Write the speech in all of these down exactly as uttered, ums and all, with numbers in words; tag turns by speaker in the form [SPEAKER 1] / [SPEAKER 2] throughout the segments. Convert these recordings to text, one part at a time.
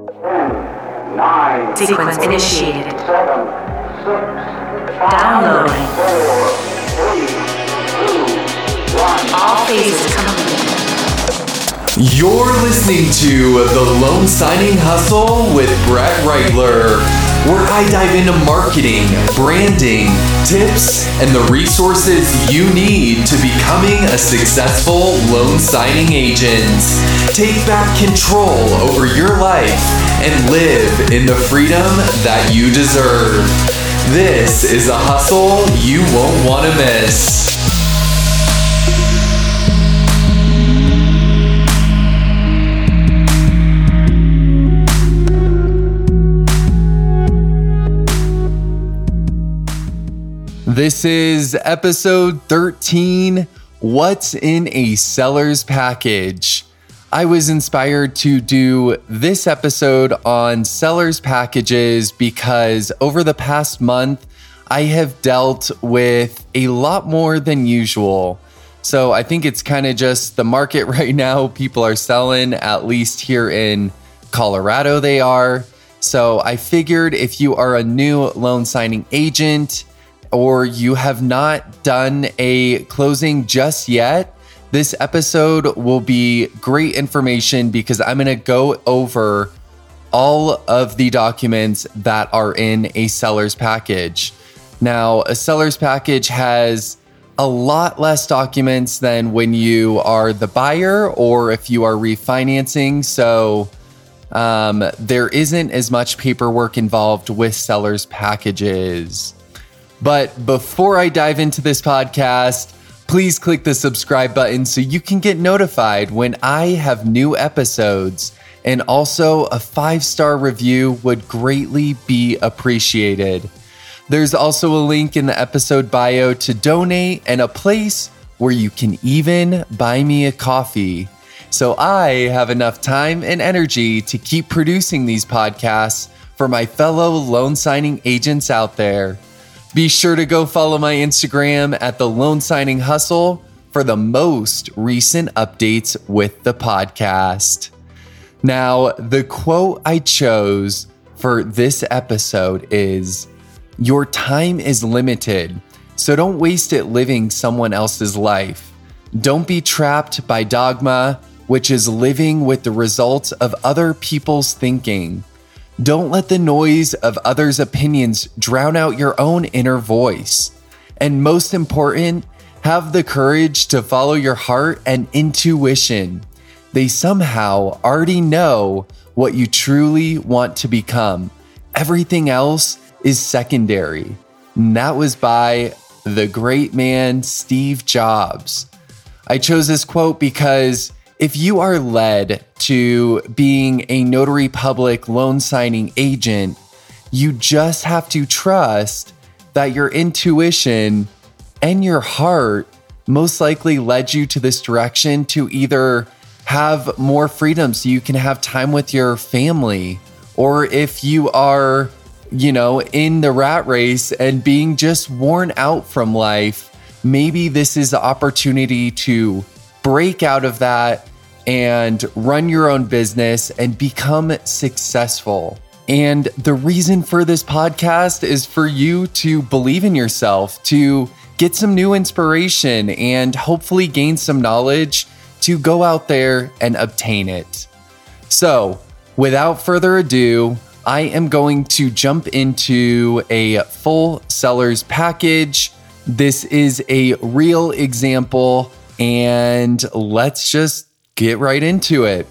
[SPEAKER 1] ten, nine,
[SPEAKER 2] Sequence initiated.
[SPEAKER 1] seven, six, five,
[SPEAKER 2] Downloading.
[SPEAKER 1] four, three, two, one.
[SPEAKER 2] All phases complete.
[SPEAKER 3] You're listening to The Loan Signing Hustle with Brett Reitler, where I dive into marketing, branding, tips, and the resources you need to becoming a successful loan signing agent. Take back control over your life and live in the freedom that you deserve. This is a hustle you won't want to miss. This is episode thirteen, What's in a Seller's Package? I was inspired to do this episode on seller's packages because over the past month, I have dealt with a lot more than usual. So I think it's kind of just the market right now. People are selling, at least here in Colorado they are. So I figured if you are a new loan signing agent, or you have not done a closing just yet, this episode will be great information because I'm going to go over all of the documents that are in a seller's package. Now, a seller's package has a lot less documents than when you are the buyer or if you are refinancing. So um, there isn't as much paperwork involved with seller's packages. But before I dive into this podcast, please click the subscribe button so you can get notified when I have new episodes. And also a five-star review would greatly be appreciated. There's also a link in the episode bio to donate and a place where you can even buy me a coffee. So I have enough time and energy to keep producing these podcasts for my fellow loan signing agents out there. Be sure to go follow my Instagram at The Loan Signing Hustle for the most recent updates with the podcast. Now, the quote I chose for this episode is, "Your time is limited, so don't waste it living someone else's life. Don't be trapped by dogma, which is living with the results of other people's thinking. Don't let the noise of others' opinions drown out your own inner voice. And most important, have the courage to follow your heart and intuition. They somehow already know what you truly want to become. Everything else is secondary." And that was by the great man, Steve Jobs. I chose this quote because if you are led to being a notary public loan signing agent, you just have to trust that your intuition and your heart most likely led you to this direction to either have more freedom so you can have time with your family, or if you are, you know, in the rat race and being just worn out from life, maybe this is the opportunity to break out of that and run your own business and become successful. And the reason for this podcast is for you to believe in yourself, to get some new inspiration and hopefully gain some knowledge to go out there and obtain it. So, without further ado, I am going to jump into a full seller's package. This is a real example, and let's just get right into it.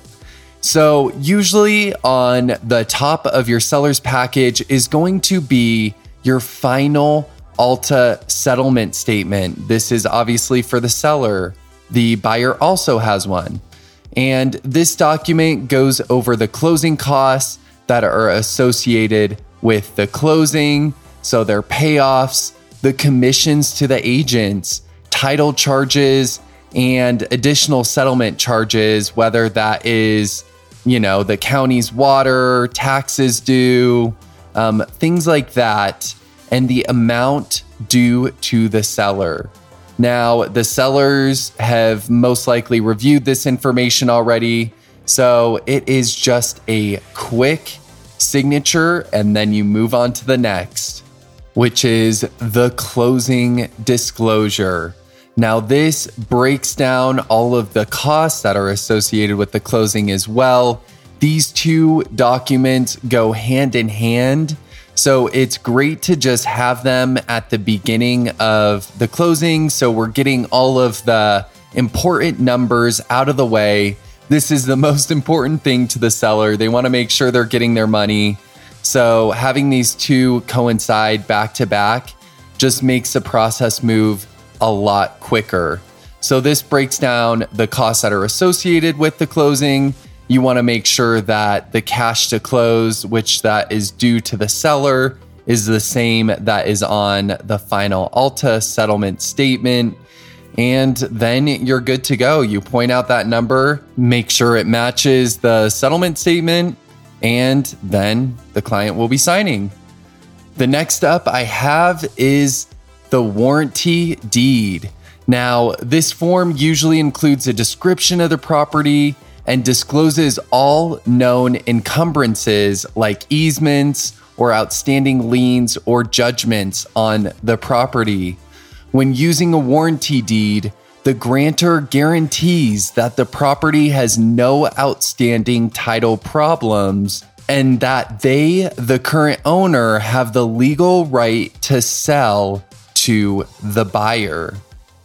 [SPEAKER 3] So usually on the top of your seller's package is going to be your final Alta settlement statement. This is obviously for the seller. The buyer also has one. And this document goes over the closing costs that are associated with the closing. So their payoffs, the commissions to the agents, title charges, and additional settlement charges, whether that is, you know, the county's water, taxes due, um, things like that, and the amount due to the seller. Now, the sellers have most likely reviewed this information already, So it is just a quick signature and then you move on to the next, which is the closing disclosure. Now, this breaks down all of the costs that are associated with the closing as well. These two documents go hand in hand. So it's great to just have them at the beginning of the closing. So we're getting all of the important numbers out of the way. This is the most important thing to the seller. They want to make sure they're getting their money. So having these two coincide back to back just makes the process move a lot quicker. So this breaks down the costs that are associated with the closing. You want to make sure that the cash to close, which that is due to the seller, is the same that is on the final Alta settlement statement. And then you're good to go. You point out that number, make sure it matches the settlement statement, and then the client will be signing. The next up I have is the warranty deed. Now, this form usually includes a description of the property and discloses all known encumbrances like easements or outstanding liens or judgments on the property. When using a warranty deed, the grantor guarantees that the property has no outstanding title problems and that they, the current owner, have the legal right to sell to the buyer.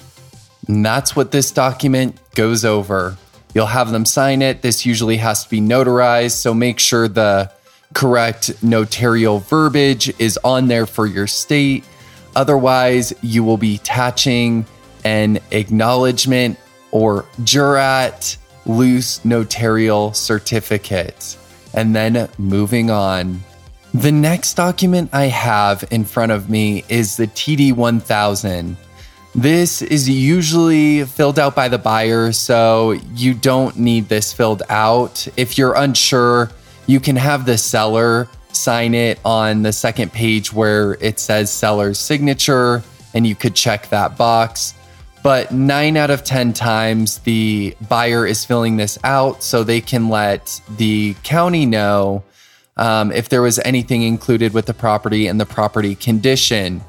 [SPEAKER 3] And that's what this document goes over. You'll have them sign it. This usually has to be notarized, so make sure the correct notarial verbiage is on there for your state. Otherwise, you will be attaching an acknowledgement or jurat loose notarial certificate, and then moving on. The next document I have in front of me is the T D one thousand. This is usually filled out by the buyer, so you don't need this filled out. If you're unsure, you can have the seller sign it on the second page where it says seller's signature, and you could check that box. But nine out of ten times, the buyer is filling this out so they can let the county know um, if there was anything included with the property and the property condition.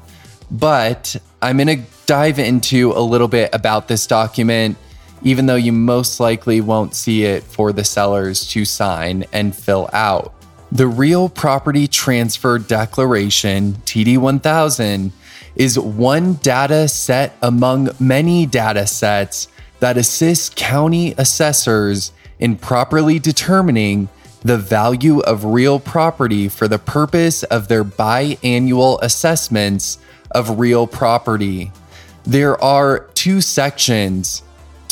[SPEAKER 3] But I'm going to dive into a little bit about this document, even though you most likely won't see it for the sellers to sign and fill out. The Real Property Transfer Declaration, T D one thousand, is one data set among many data sets that assists county assessors in properly determining the value of real property for the purpose of their biannual assessments of real property. There are two sections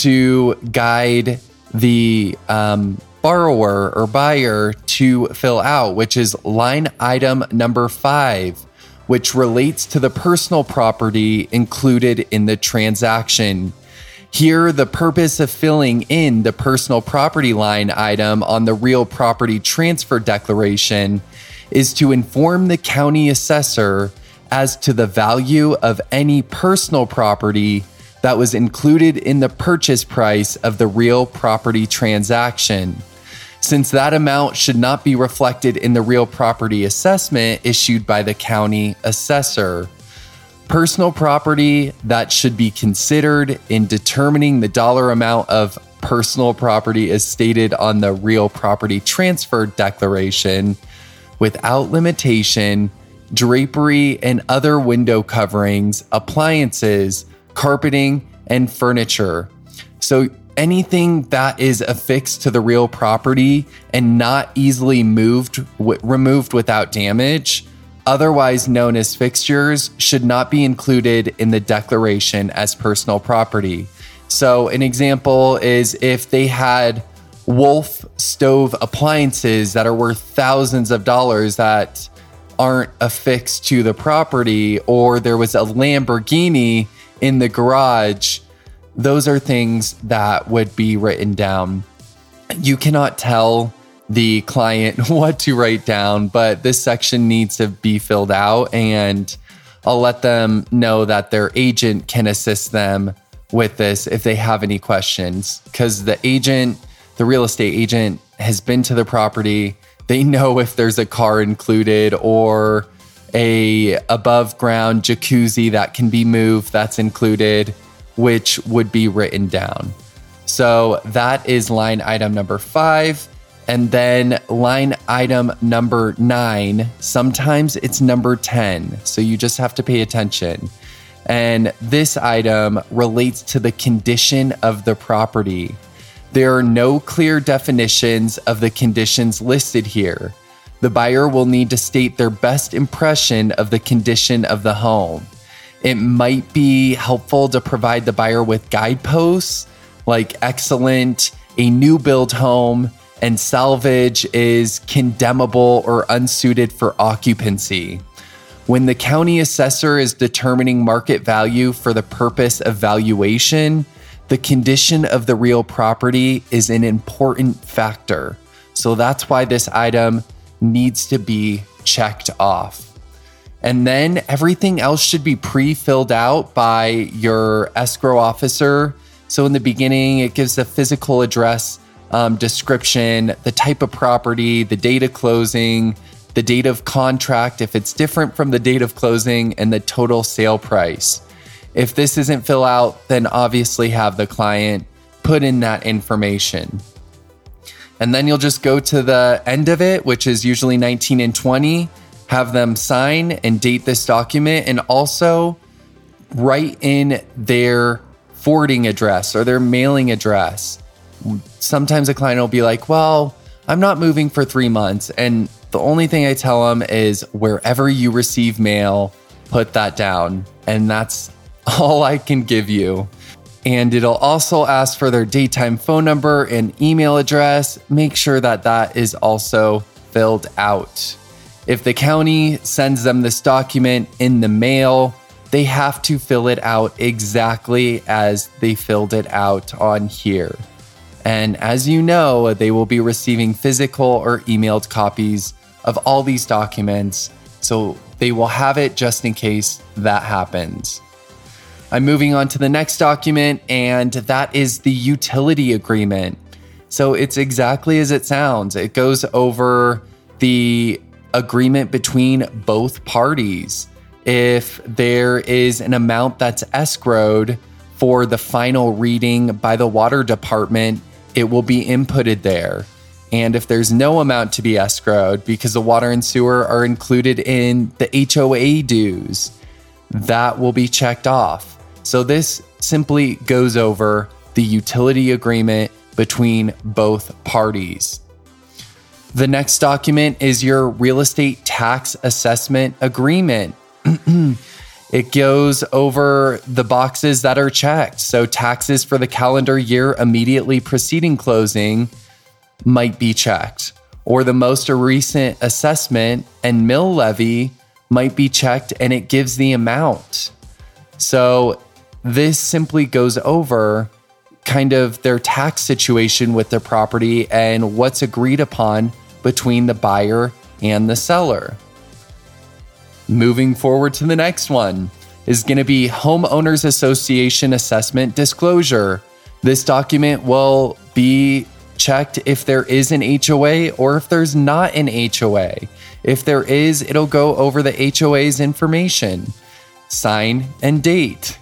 [SPEAKER 3] to guide the um, borrower or buyer to fill out, which is line item number five, which relates to the personal property included in the transaction. Here, the purpose of filling in the personal property line item on the real property transfer declaration is to inform the county assessor as to the value of any personal property that was included in the purchase price of the real property transaction. Since that amount should not be reflected in the real property assessment issued by the county assessor. Personal property that should be considered in determining the dollar amount of personal property as stated on the real property transfer declaration, without limitation, drapery and other window coverings, appliances, carpeting, and furniture. So anything that is affixed to the real property and not easily moved, w- removed without damage, otherwise known as fixtures, should not be included in the declaration as personal property. So an example is if they had Wolf stove appliances that are worth thousands of dollars that aren't affixed to the property, or there was a Lamborghini in the garage, those are things that would be written down. You cannot tell the client what to write down, but this section needs to be filled out, and I'll let them know that their agent can assist them with this if they have any questions, because the agent the real estate agent has been to the property. They know if there's a car included or a above ground jacuzzi that can be moved that's included, which would be written down. So that is line item number five. And then line item number nine, sometimes it's number ten. So you just have to pay attention. And this item relates to the condition of the property. There are no clear definitions of the conditions listed here. The buyer will need to state their best impression of the condition of the home. It might be helpful to provide the buyer with guideposts like excellent, a new build home, and salvage is condemnable or unsuited for occupancy. When the county assessor is determining market value for the purpose of valuation, the condition of the real property is an important factor. So that's why this item needs to be checked off. And then everything else should be pre-filled out by your escrow officer. So in the beginning, it gives the physical address um, description, the type of property, the date of closing, the date of contract, if it's different from the date of closing, and the total sale price. If this isn't filled out, then obviously have the client put in that information. And then you'll just go to the end of it, which is usually nineteen and twenty, have them sign and date this document, and also write in their forwarding address or their mailing address. Sometimes a client will be like, well, I'm not moving for three months. And the only thing I tell them is wherever you receive mail, put that down. And that's all I can give you. And it'll also ask for their daytime phone number and email address. Make sure that that is also filled out. If the county sends them this document in the mail, they have to fill it out exactly as they filled it out on here. And as you know, they will be receiving physical or emailed copies of all these documents. So they will have it just in case that happens. I'm moving on to the next document, and that is the utility agreement. So it's exactly as it sounds. It goes over the agreement between both parties. If there is an amount that's escrowed for the final reading by the water department, it will be inputted there. And if there's no amount to be escrowed because the water and sewer are included in the H O A dues, that will be checked off. So this simply goes over the utility agreement between both parties. The next document is your real estate tax assessment agreement. It goes over the boxes that are checked. So taxes for the calendar year immediately preceding closing might be checked, or the most recent assessment and mill levy might be checked, and it gives the amount. So this simply goes over kind of their tax situation with their property and what's agreed upon between the buyer and the seller. Moving forward to the next one is going to be Homeowners Association Assessment Disclosure. This document will be checked if there is an H O A or if there's not an H O A. If there is, it'll go over the H O A's information, sign and date.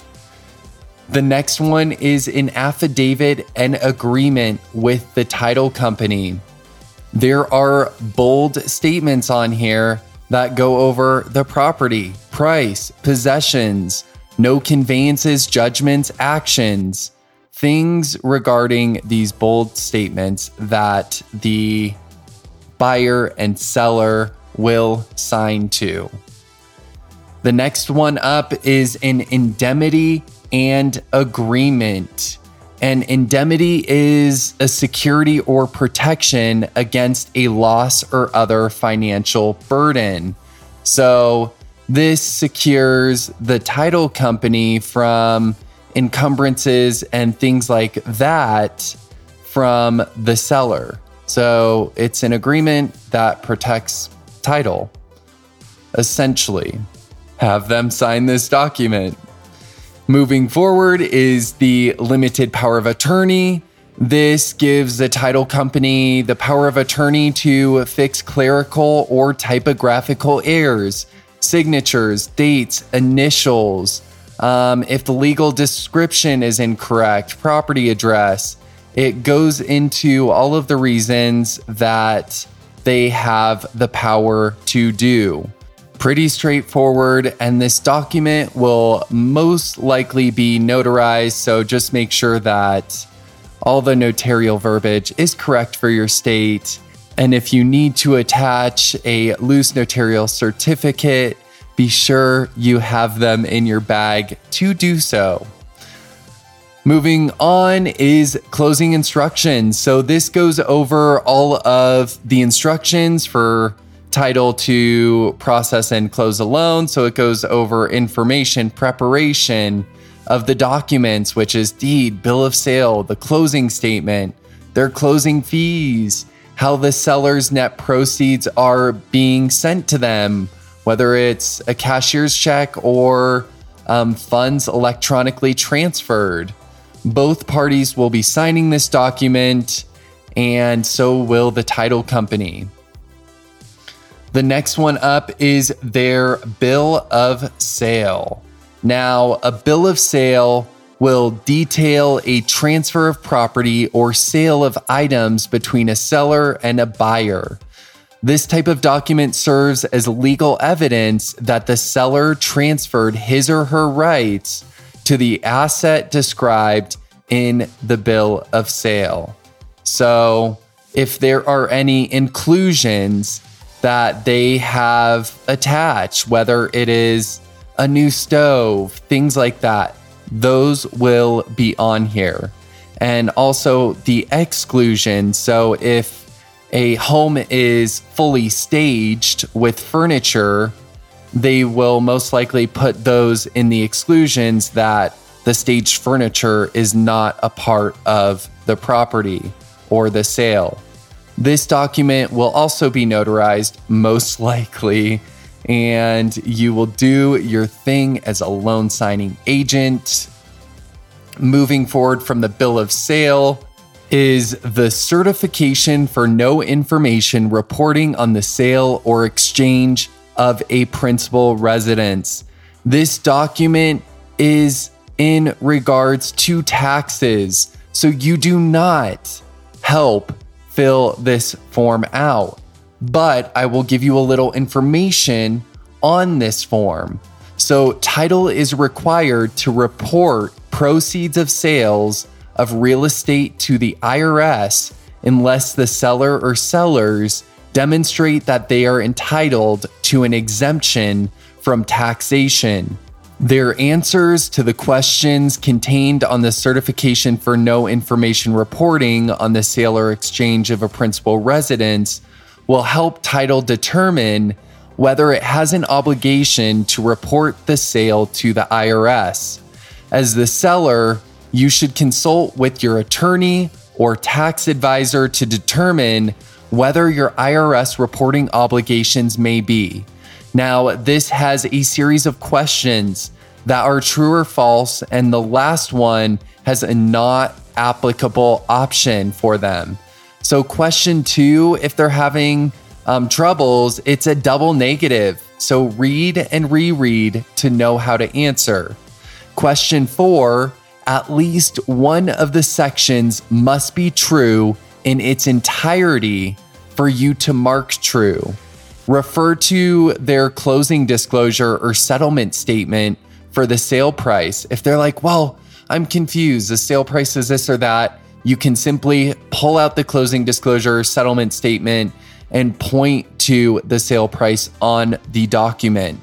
[SPEAKER 3] The next one is an affidavit and agreement with the title company. There are bold statements on here that go over the property, price, possessions, no conveyances, judgments, actions, things regarding these bold statements that the buyer and seller will sign to. The next one up is an indemnity and agreement. An indemnity is a security or protection against a loss or other financial burden. So this secures the title company from encumbrances and things like that from the seller. So it's an agreement that protects title, essentially. Have them sign this document. Moving forward is the limited power of attorney. This gives the title company the power of attorney to fix clerical or typographical errors, signatures, dates, initials, um, if the legal description is incorrect, property address. It goes into all of the reasons that they have the power to do. Pretty straightforward, and this document will most likely be notarized, so just make sure that all the notarial verbiage is correct for your state. And if you need to attach a loose notarial certificate, be sure you have them in your bag to do so. Moving on is closing instructions. So this goes over all of the instructions for title to process and close a loan. So it goes over information, preparation of the documents, which is deed, bill of sale, the closing statement, their closing fees, how the seller's net proceeds are being sent to them, whether it's a cashier's check or um, funds electronically transferred. Both parties will be signing this document, and so will the title company. The next one up is their bill of sale. Now, a bill of sale will detail a transfer of property or sale of items between a seller and a buyer. This type of document serves as legal evidence that the seller transferred his or her rights to the asset described in the bill of sale. So, if there are any inclusions that they have attached, whether it is a new stove, things like that, those will be on here. And also the exclusion. So if a home is fully staged with furniture, they will most likely put those in the exclusions that the staged furniture is not a part of the property or the sale. This document will also be notarized, most likely, and you will do your thing as a loan signing agent. Moving forward from the bill of sale is the certification for no information reporting on the sale or exchange of a principal residence. This document is in regards to taxes, so you do not help fill this form out. But I will give you a little information on this form. So, title is required to report proceeds of sales of real estate to the I R S unless the seller or sellers demonstrate that they are entitled to an exemption from taxation. Their answers to the questions contained on the certification for no information reporting on the sale or exchange of a principal residence will help title determine whether it has an obligation to report the sale to the I R S. As the seller, you should consult with your attorney or tax advisor to determine whether your I R S reporting obligations may be. Now, this has a series of questions that are true or false, and the last one has a not applicable option for them. So question two, if they're having um, troubles, it's a double negative. So read and reread to know how to answer. Question four, at least one of the sections must be true in its entirety for you to mark true. Refer to their closing disclosure or settlement statement for the sale price. If they're like, well, I'm confused, the sale price is this or that, you can simply pull out the closing disclosure or settlement statement and point to the sale price on the document.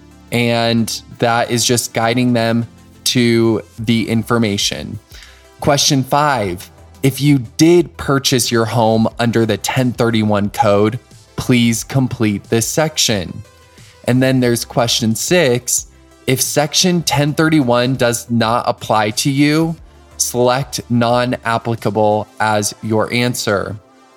[SPEAKER 3] And that is just guiding them to the information. Question five, if you did purchase your home under the ten thirty-one code, please complete this section. And then there's question six, if section ten thirty-one does not apply to you, select non-applicable as your answer.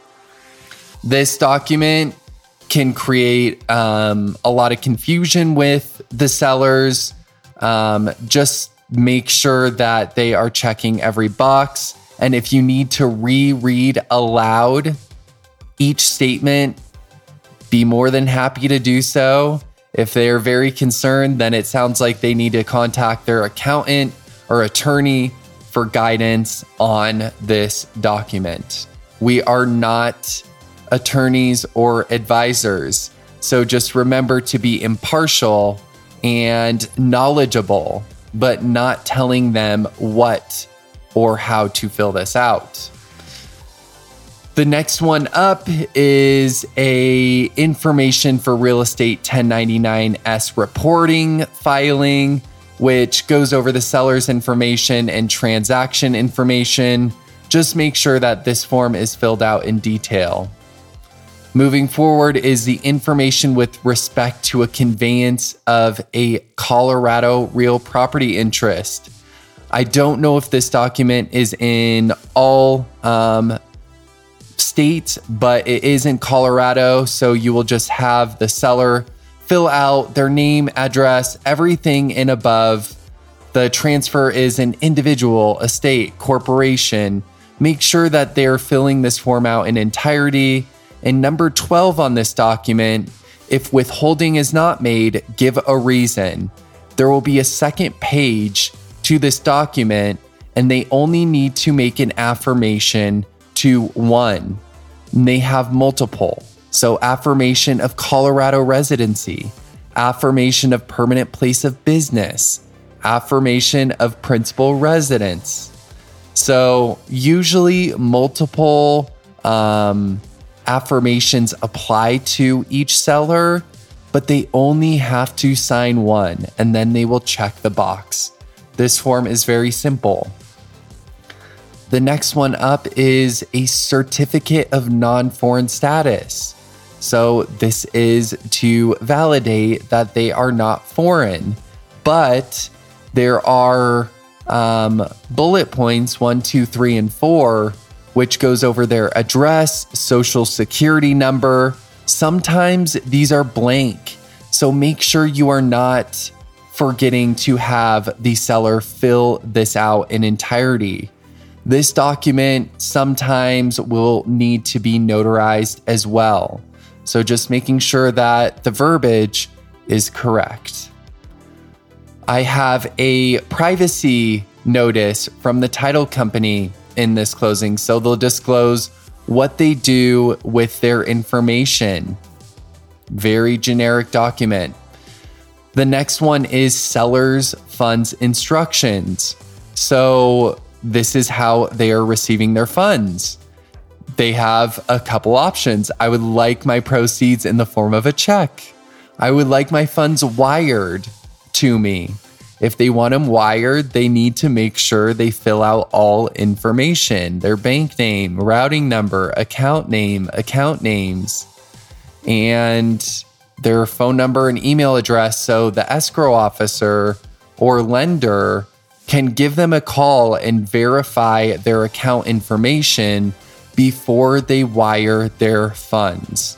[SPEAKER 3] This document can create um, a lot of confusion with the sellers. Um, just make sure that they are checking every box And if you need to reread aloud each statement, be more than happy to do so. If they're very concerned, then it sounds like they need to contact their accountant or attorney for guidance on this document. We are not attorneys or advisors, so just remember to be impartial and knowledgeable, but not telling them what or how to fill this out. The next one up is a information for real estate ten ninety-nine S reporting filing, which goes over the seller's information and transaction information. Just make sure that this form is filled out in detail. Moving forward is the information with respect to a conveyance of a Colorado real property interest. I don't know if this document is in all um, states, but it is in Colorado. So you will just have the seller fill out their name, address, everything in above. The transfer is an individual, estate, corporation. Make sure that they're filling this form out in entirety. And number twelve on this document, if withholding is not made, give a reason. There will be a second page to this document, and they only need to make an affirmation to one. And they have multiple. So affirmation of Colorado residency, affirmation of permanent place of business, affirmation of principal residence. So usually multiple um, affirmations apply to each seller, but they only have to sign one and then they will check the box. This form is very simple. The next one up is a certificate of non-foreign status. So this is to validate that they are not foreign, but there are um, bullet points one, two, three, and four, which goes over their address, social security number. Sometimes these are blank, so make sure you are not forgetting to have the seller fill this out in entirety. This document sometimes will need to be notarized as well, so just making sure that the verbiage is correct. I have a privacy notice from the title company in this closing, so they'll disclose what they do with their information. Very generic document. The next one is seller's funds instructions. So this is how they are receiving their funds. They have a couple options. I would like my proceeds in the form of a check. I would like my funds wired to me. If they want them wired, they need to make sure they fill out all information, their bank name, routing number, account name, account names, and their phone number and email address, so the escrow officer or lender can give them a call and verify their account information before they wire their funds.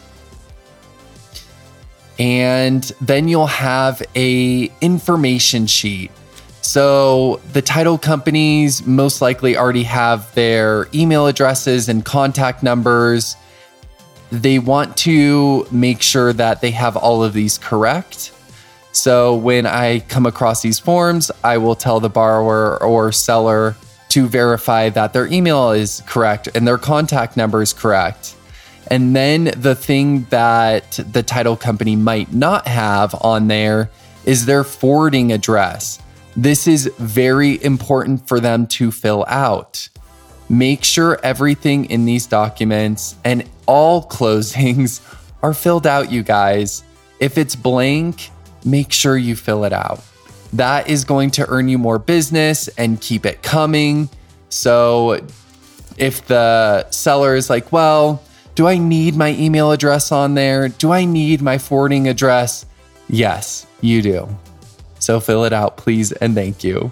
[SPEAKER 3] And then you'll have a information sheet. So the title companies most likely already have their email addresses and contact numbers. They want to make sure that they have all of these correct. So when I come across these forms, I will tell the borrower or seller to verify that their email is correct and their contact number is correct. And then the thing that the title company might not have on there is their forwarding address. This is very important for them to fill out. Make sure everything in these documents and all closings are filled out, you guys. If it's blank, make sure you fill it out. That is going to earn you more business and keep it coming. So if the seller is like, well, do I need my email address on there? Do I need my forwarding address? Yes, you do. So fill it out, please, and thank you.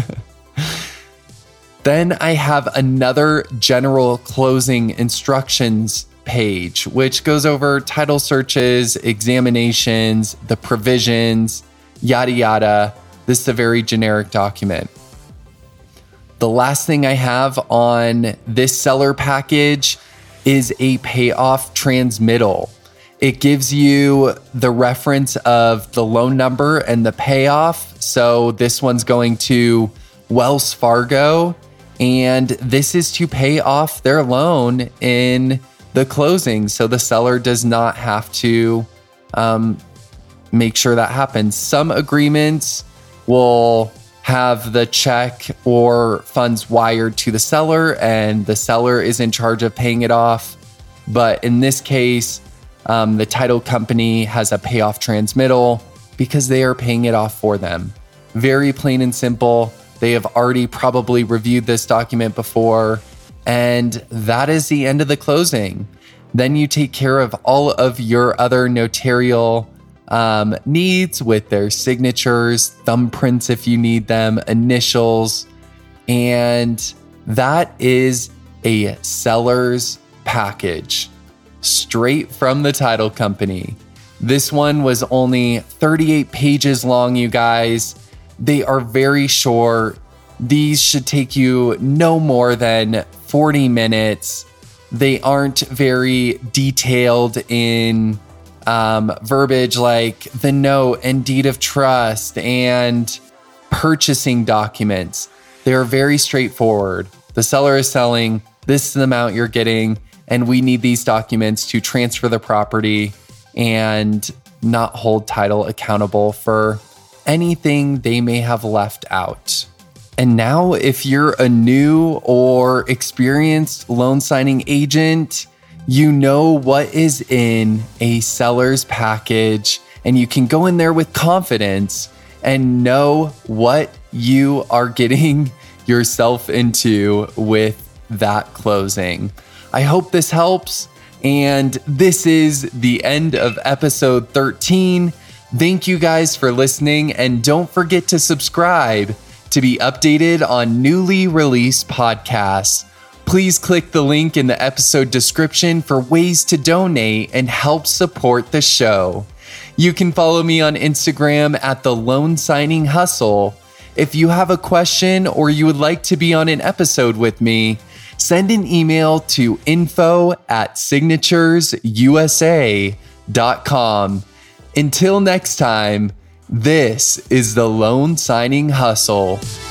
[SPEAKER 3] Then I have another general closing instructions page, which goes over title searches, examinations, the provisions, yada, yada. This is a very generic document. The last thing I have on this seller package is a payoff transmittal. It gives you the reference of the loan number and the payoff. So this one's going to Wells Fargo, and this is to pay off their loan in the closing. So the seller does not have to um, make sure that happens. Some agreements will have the check or funds wired to the seller, and the seller is in charge of paying it off. But in this case, um, the title company has a payoff transmittal because they are paying it off for them. Very plain and simple. They have already probably reviewed this document before, and that is the end of the closing. Then you take care of all of your other notarial Um, needs with their signatures, thumbprints if you need them, initials, and that is a seller's package straight from the title company. This one was only thirty-eight pages long, you guys. They are very short. These should take you no more than forty minutes. They aren't very detailed in Um, verbiage like the note and deed of trust and purchasing documents. They're very straightforward. The seller is selling, this is the amount you're getting, and we need these documents to transfer the property and not hold title accountable for anything they may have left out. And now, if you're a new or experienced loan signing agent, you know what is in a seller's package, and you can go in there with confidence and know what you are getting yourself into with that closing. I hope this helps, and this is the end of episode thirteen. Thank you guys for listening, and don't forget to subscribe to be updated on newly released podcasts. Please click the link in the episode description for ways to donate and help support the show. You can follow me on Instagram at the Loan Signing Hustle. If you have a question or you would like to be on an episode with me, send an email to info at signatures u s a dot com. Until next time, this is the Loan Signing Hustle.